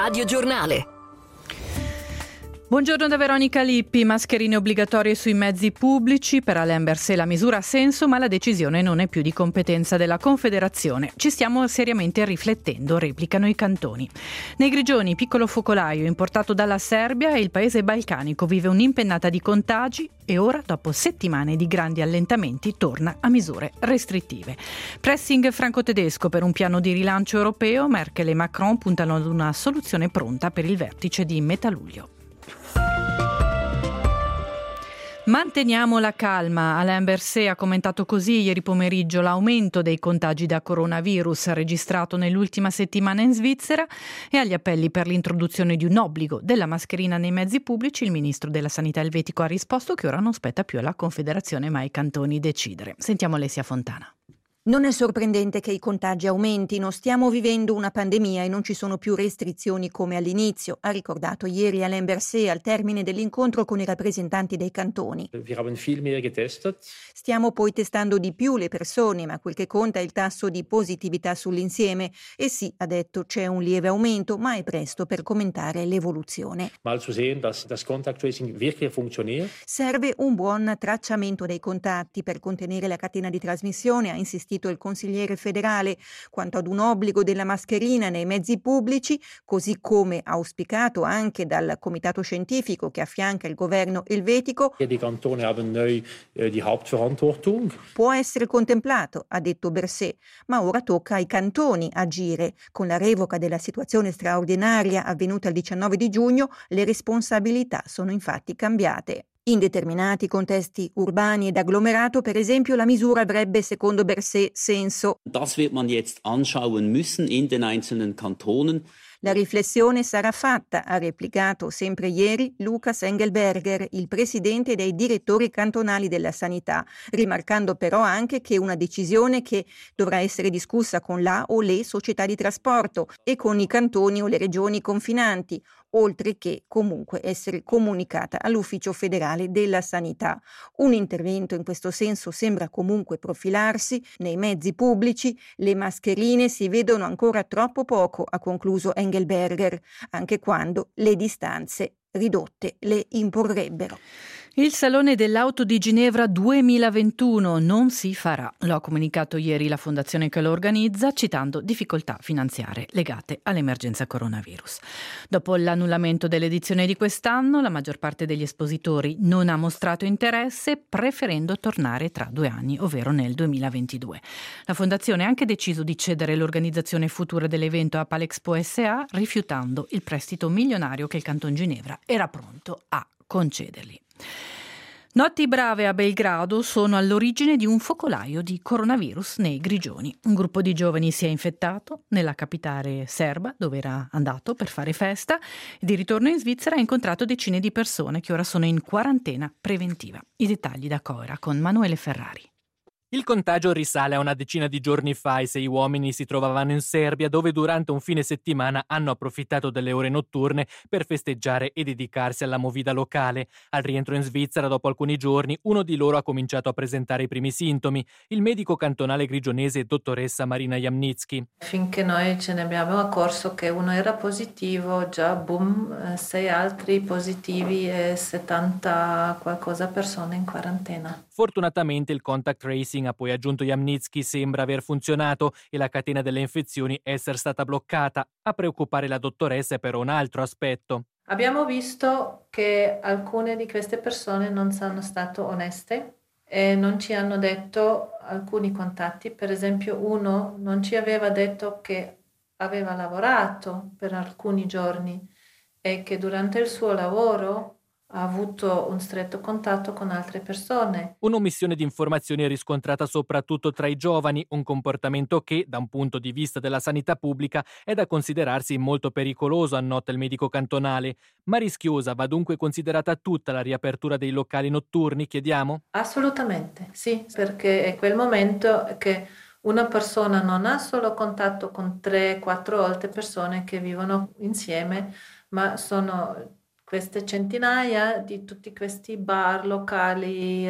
Radio Giornale. Buongiorno da Veronica Lippi. Mascherine obbligatorie sui mezzi pubblici. Per Alain Berset la misura ha senso, ma la decisione non è più di competenza della Confederazione. Ci stiamo seriamente riflettendo, replicano i cantoni. Nei Grigioni, piccolo focolaio importato dalla Serbia, e il paese balcanico vive un'impennata di contagi e ora, dopo settimane di grandi allentamenti, torna a misure restrittive. Pressing franco-tedesco per un piano di rilancio europeo. Merkel e Macron puntano ad una soluzione pronta per il vertice di metà luglio. Manteniamo la calma. Alain Berset ha commentato così ieri pomeriggio l'aumento dei contagi da coronavirus registrato nell'ultima settimana in Svizzera e agli appelli per l'introduzione di un obbligo della mascherina nei mezzi pubblici. Il ministro della Sanità elvetico ha risposto che ora non spetta più alla Confederazione ma ai cantoni decidere. Sentiamo Alessia Fontana. Non è sorprendente che i contagi aumentino, stiamo vivendo una pandemia e non ci sono più restrizioni come all'inizio, ha ricordato ieri Alain Berset al termine dell'incontro con i rappresentanti dei cantoni. Stiamo poi testando di più le persone, ma quel che conta è il tasso di positività sull'insieme. E sì, ha detto, c'è un lieve aumento, ma è presto per commentare l'evoluzione. Serve un buon tracciamento dei contatti per contenere la catena di trasmissione, ha insistito il consigliere federale. Quanto ad un obbligo della mascherina nei mezzi pubblici, così come auspicato anche dal comitato scientifico che affianca il governo elvetico, può essere contemplato, ha detto Berset, ma ora tocca ai cantoni agire. Con la revoca della situazione straordinaria avvenuta il 19 di giugno, le responsabilità sono infatti cambiate. In determinati contesti urbani ed agglomerato, per esempio, la misura avrebbe, secondo Berset, senso. Das wird man jetzt anschauen müssen in den einzelnen Kantonen. La riflessione sarà fatta, ha replicato sempre ieri Lukas Engelberger, il presidente dei direttori cantonali della sanità, rimarcando però anche che una decisione che dovrà essere discussa con la o le società di trasporto e con i cantoni o le regioni confinanti, oltre che comunque essere comunicata all'Ufficio federale della sanità. Un intervento in questo senso sembra comunque profilarsi nei mezzi pubblici. Le mascherine si vedono ancora troppo poco, ha concluso Engelberger, anche quando le distanze ridotte le imporrebbero. Il Salone dell'Auto di Ginevra 2021 non si farà. Lo ha comunicato ieri la fondazione che lo organizza, citando difficoltà finanziarie legate all'emergenza coronavirus. Dopo l'annullamento dell'edizione di quest'anno, la maggior parte degli espositori non ha mostrato interesse, preferendo tornare tra 2 anni, ovvero nel 2022. La fondazione ha anche deciso di cedere l'organizzazione futura dell'evento a Palexpo SA, rifiutando il prestito milionario che il Canton Ginevra era pronto a concedergli. Notti brave a Belgrado sono all'origine di un focolaio di coronavirus nei Grigioni. Un gruppo di giovani si è infettato nella capitale serba, dove era andato per fare festa, e di ritorno in Svizzera ha incontrato decine di persone che ora sono in quarantena preventiva. I dettagli da Coira con Manuele Ferrari. Il contagio risale a una decina di giorni fa. I 6 uomini si trovavano in Serbia, dove durante un fine settimana hanno approfittato delle ore notturne per festeggiare e dedicarsi alla movida locale. Al rientro in Svizzera, dopo alcuni giorni, uno di loro ha cominciato a presentare i primi sintomi. Il medico cantonale grigionese dottoressa Marina Jamnitsky. Finché noi ce ne abbiamo accorso che uno era positivo, già boom, 6 altri positivi e 70 qualcosa persone in quarantena. Fortunatamente il contact tracing, ha poi aggiunto Jamnitsky, sembra aver funzionato e la catena delle infezioni essere stata bloccata. A preoccupare la dottoressa è però un altro aspetto. Abbiamo visto che alcune di queste persone non sono state oneste e non ci hanno detto alcuni contatti. Per esempio, uno non ci aveva detto che aveva lavorato per alcuni giorni e che durante il suo lavoro ha avuto un stretto contatto con altre persone. Un'omissione di informazioni è riscontrata soprattutto tra i giovani, un comportamento che, da un punto di vista della sanità pubblica, è da considerarsi molto pericoloso, annota il medico cantonale. Ma rischiosa va dunque considerata tutta la riapertura dei locali notturni, chiediamo? Assolutamente, sì, perché è quel momento che una persona non ha solo contatto con 3-4 altre persone che vivono insieme, ma sono queste centinaia di tutti questi bar, locali,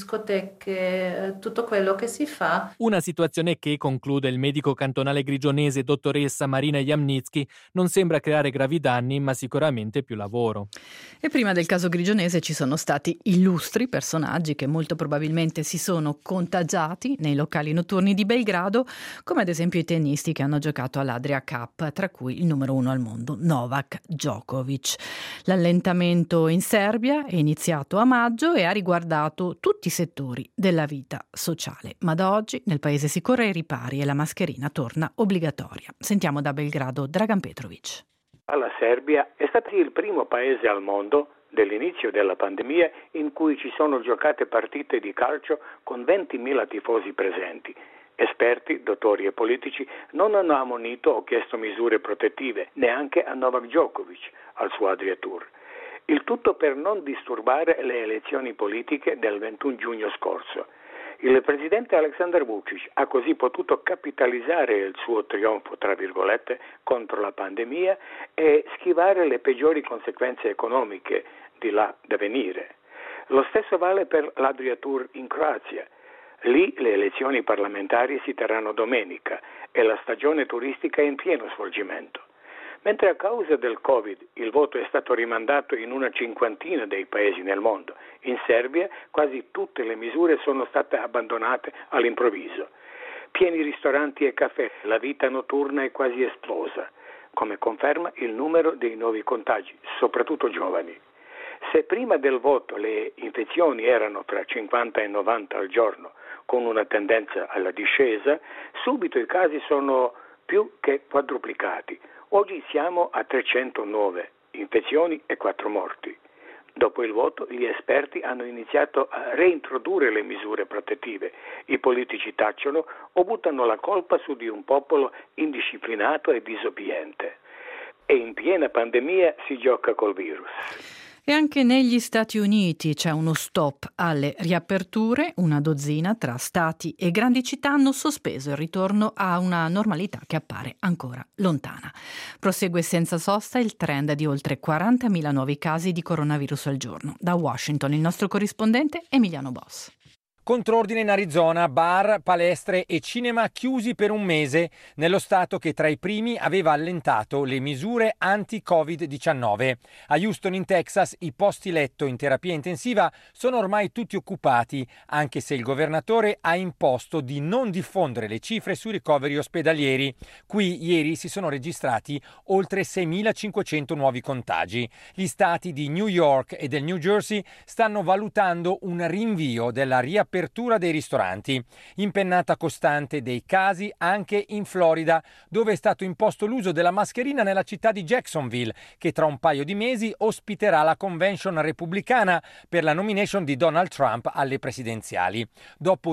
discoteche, tutto quello che si fa. Una situazione che, conclude il medico cantonale grigionese dottoressa Marina Jamnitsky, non sembra creare gravi danni, ma sicuramente più lavoro. E prima del caso grigionese ci sono stati illustri personaggi che molto probabilmente si sono contagiati nei locali notturni di Belgrado, come ad esempio i tennisti che hanno giocato all'Adria Cup, tra cui il numero 1 al mondo, Novak Djokovic. L'allentamento in Serbia è iniziato a maggio e ha riguardato tutti i settori della vita sociale, ma da oggi nel paese si corre ai ripari e la mascherina torna obbligatoria. Sentiamo da Belgrado Dragan Petrovic. La Serbia è stato il primo paese al mondo dall'inizio della pandemia in cui ci sono giocate partite di calcio con 20.000 tifosi presenti. Esperti, dottori e politici non hanno ammonito o chiesto misure protettive neanche a Novak Djokovic al suo Adria Tour. Il tutto per non disturbare le elezioni politiche del 21 giugno scorso. Il presidente Aleksandar Vučić ha così potuto capitalizzare il suo trionfo, tra virgolette, contro la pandemia e schivare le peggiori conseguenze economiche di là da venire. Lo stesso vale per l'Adria Tour in Croazia. Lì le elezioni parlamentari si terranno domenica e la stagione turistica è in pieno svolgimento. Mentre a causa del Covid il voto è stato rimandato in una cinquantina dei paesi nel mondo, in Serbia quasi tutte le misure sono state abbandonate all'improvviso. Pieni ristoranti e caffè, la vita notturna è quasi esplosa, come conferma il numero dei nuovi contagi, soprattutto giovani. Se prima del voto le infezioni erano tra 50 e 90 al giorno, con una tendenza alla discesa, subito i casi sono più che quadruplicati. Oggi siamo a 309 infezioni e 4 morti. Dopo il voto gli esperti hanno iniziato a reintrodurre le misure protettive. I politici tacciono o buttano la colpa su di un popolo indisciplinato e disobbediente. E in piena pandemia si gioca col virus. E anche negli Stati Uniti c'è uno stop alle riaperture. Una dozzina tra stati e grandi città hanno sospeso il ritorno a una normalità che appare ancora lontana. Prosegue senza sosta il trend di oltre 40.000 nuovi casi di coronavirus al giorno. Da Washington il nostro corrispondente Emiliano Boss. Contrordine in Arizona, bar, palestre e cinema chiusi per un mese, nello stato che tra i primi aveva allentato le misure anti-Covid-19. A Houston in Texas i posti letto in terapia intensiva sono ormai tutti occupati, anche se il governatore ha imposto di non diffondere le cifre sui ricoveri ospedalieri. Qui ieri si sono registrati oltre 6.500 nuovi contagi. Gli stati di New York e del New Jersey stanno valutando un rinvio della riapertura dei ristoranti. Impennata costante dei casi anche in Florida, dove è stato imposto l'uso della mascherina nella città di Jacksonville, che tra un paio di mesi ospiterà la convention repubblicana per la nomination di Donald Trump alle presidenziali. Dopo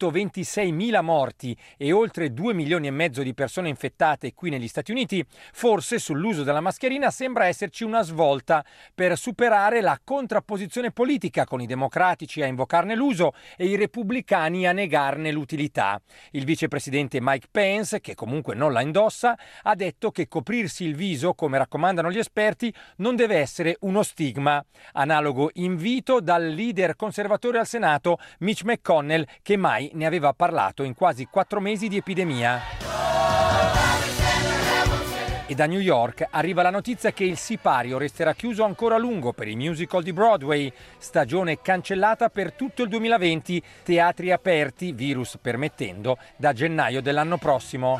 126.000 morti e oltre 2 milioni e mezzo di persone infettate qui negli Stati Uniti, forse sull'uso della mascherina sembra esserci una svolta per superare la contrapposizione politica, con i democratici a invocarne l'uso e i repubblicani a negarne l'utilità. Il vicepresidente Mike Pence, che comunque non la indossa, ha detto che coprirsi il viso, come raccomandano gli esperti, non deve essere uno stigma. Analogo invito dal leader conservatore al Senato, Mitch McConnell, che mai ne aveva parlato in quasi 4 mesi di epidemia. E da New York arriva la notizia che il sipario resterà chiuso ancora a lungo per il musical di Broadway, stagione cancellata per tutto il 2020, teatri aperti, virus permettendo, da gennaio dell'anno prossimo.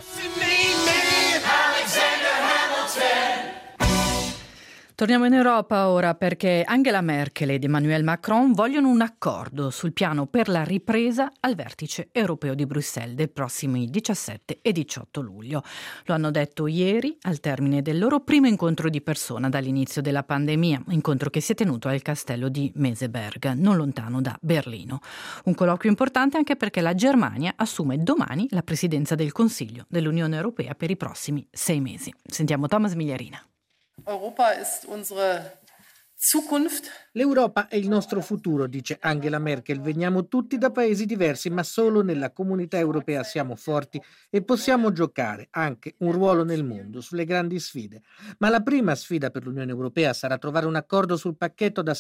Torniamo in Europa ora, perché Angela Merkel ed Emmanuel Macron vogliono un accordo sul piano per la ripresa al vertice europeo di Bruxelles dei prossimi 17 e 18 luglio. Lo hanno detto ieri al termine del loro primo incontro di persona dall'inizio della pandemia, incontro che si è tenuto al castello di Meseberg, non lontano da Berlino. Un colloquio importante anche perché la Germania assume domani la presidenza del Consiglio dell'Unione Europea per i prossimi 6 mesi. Sentiamo Thomas Migliarina. Europa ist unsere Zukunft L'Europa è il nostro futuro, dice Angela Merkel. Veniamo tutti da paesi diversi, ma solo nella comunità europea siamo forti e possiamo giocare anche un ruolo nel mondo sulle grandi sfide. Ma la prima sfida per l'Unione Europea sarà trovare un accordo sul pacchetto da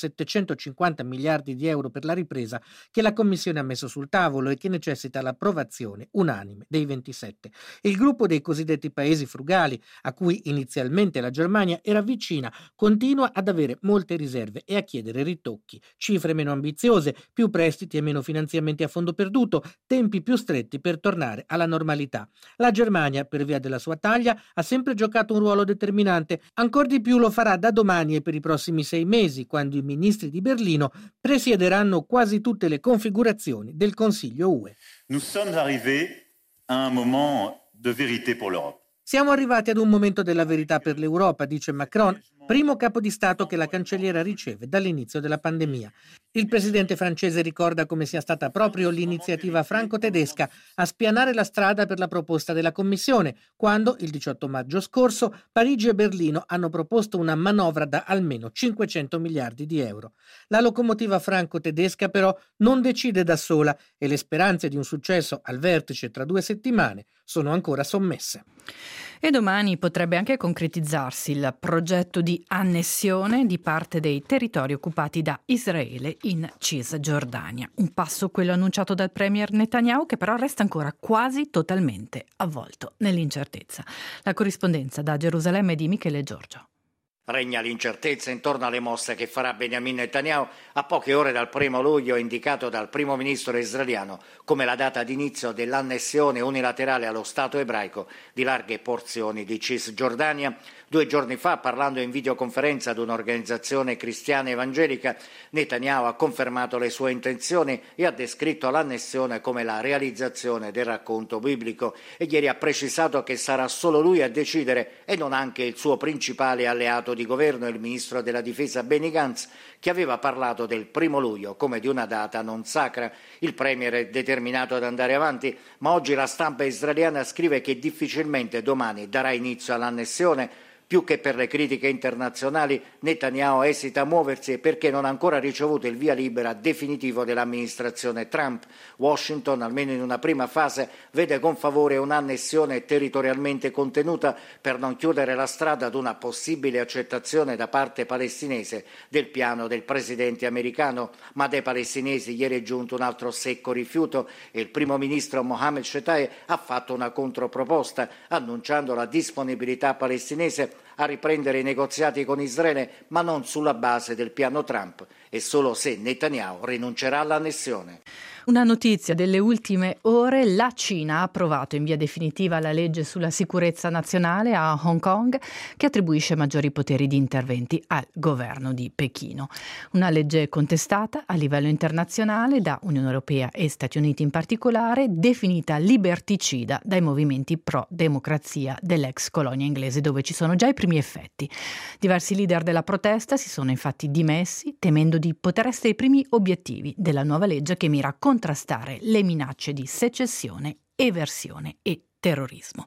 750 miliardi di euro per la ripresa che la Commissione ha messo sul tavolo e che necessita l'approvazione unanime dei 27. Il gruppo dei cosiddetti paesi frugali, a cui inizialmente la Germania era vicina, continua ad avere molte riserve e a chiedere ritocchi, cifre meno ambiziose, più prestiti e meno finanziamenti a fondo perduto, tempi più stretti per tornare alla normalità. La Germania, per via della sua taglia, ha sempre giocato un ruolo determinante, ancor di più lo farà da domani e per i prossimi 6 mesi, quando i ministri di Berlino presiederanno quasi tutte le configurazioni del Consiglio UE. Nous sommes arrivés à un moment de vérité pour l'Europe. Siamo arrivati ad un momento della verità per l'Europa, dice Macron, primo capo di Stato che la cancelliera riceve dall'inizio della pandemia. Il presidente francese ricorda come sia stata proprio l'iniziativa franco-tedesca a spianare la strada per la proposta della Commissione, quando, il 18 maggio scorso, Parigi e Berlino hanno proposto una manovra da almeno 500 miliardi di euro. La locomotiva franco-tedesca però non decide da sola e le speranze di un successo al vertice tra 2 settimane sono ancora sommesse. E domani potrebbe anche concretizzarsi il progetto di annessione di parte dei territori occupati da Israele in Cisgiordania. Un passo, quello annunciato dal premier Netanyahu, che però resta ancora quasi totalmente avvolto nell'incertezza. La corrispondenza da Gerusalemme è di Michele Giorgio. Regna l'incertezza intorno alle mosse che farà Benjamin Netanyahu a poche ore dal 1 luglio indicato dal primo ministro israeliano come la data d'inizio dell'annessione unilaterale allo Stato ebraico di larghe porzioni di Cisgiordania. 2 giorni fa, parlando in videoconferenza ad un'organizzazione cristiana evangelica, Netanyahu ha confermato le sue intenzioni e ha descritto l'annessione come la realizzazione del racconto biblico e ieri ha precisato che sarà solo lui a decidere e non anche il suo principale alleato di governo, il ministro della difesa Benny Gantz, che aveva parlato del 1 luglio come di una data non sacra. Il premier è determinato ad andare avanti, ma oggi la stampa israeliana scrive che difficilmente domani darà inizio all'annessione. Più che per le critiche internazionali, Netanyahu esita a muoversi perché non ha ancora ricevuto il via libera definitivo dell'amministrazione Trump. Washington, almeno in una prima fase, vede con favore un'annessione territorialmente contenuta per non chiudere la strada ad una possibile accettazione da parte palestinese del piano del presidente americano, ma dai palestinesi ieri è giunto un altro secco rifiuto e il primo ministro Mohammed Shtayyeh ha fatto una controproposta, annunciando la disponibilità palestinese a riprendere i negoziati con Israele, ma non sulla base del piano Trump e solo se Netanyahu rinuncerà all'annessione. Una notizia delle ultime ore: la Cina ha approvato in via definitiva la legge sulla sicurezza nazionale a Hong Kong, che attribuisce maggiori poteri di interventi al governo di Pechino. Una legge contestata a livello internazionale da Unione Europea e Stati Uniti in particolare, definita liberticida dai movimenti pro-democrazia dell'ex colonia inglese, dove ci sono già i primi effetti. Diversi leader della protesta si sono infatti dimessi, temendo di poter essere i primi obiettivi della nuova legge che mira a contrastare le minacce di secessione, eversione e terrorismo.